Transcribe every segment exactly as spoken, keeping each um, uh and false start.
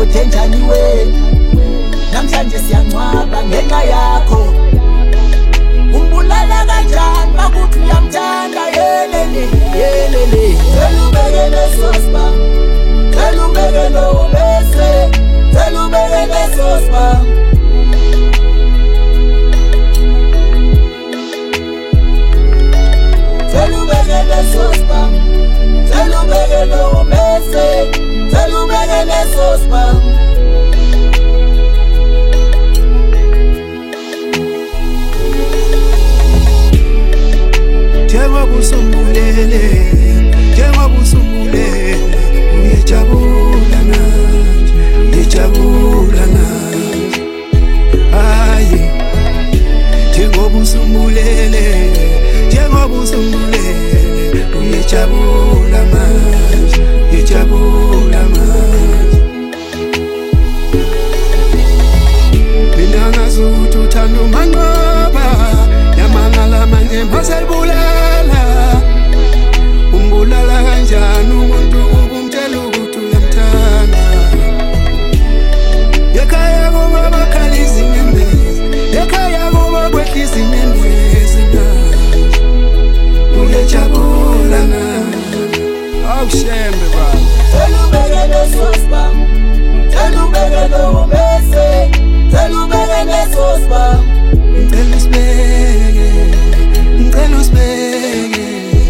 madoda enjani wena namhlanje siyanqwaba ngenxa yakho umbulala kanjani bakuthi uyamthanda yelele yelele selubekele sosba selubekele ubese selubekele sosba selubekele sosba selubekele ubese selubekele sosba njengoba usumbulele njengoba usumbulele uyejabula manje uyejabula manje hayi njengoba usumbulele njengoba usumbulele uyejabula manje uyejabula manje mina ngazuthi uthanda umanqoba yamangala manje masayibulala umbulala kanjani umuntu ubumtshela ukuthi uyamthanda ekhaya kuba bakhala izinyembezi ekhaya kuba kwehla izinyembezi uyejabula na awushembe baba selubekele sosba selubekele ubese selubekele sosba ngicela usibeke ngicela usibeke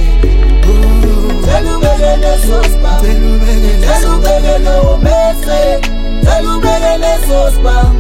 selubekele sosba selubekele selubekele ubese selubekele sosba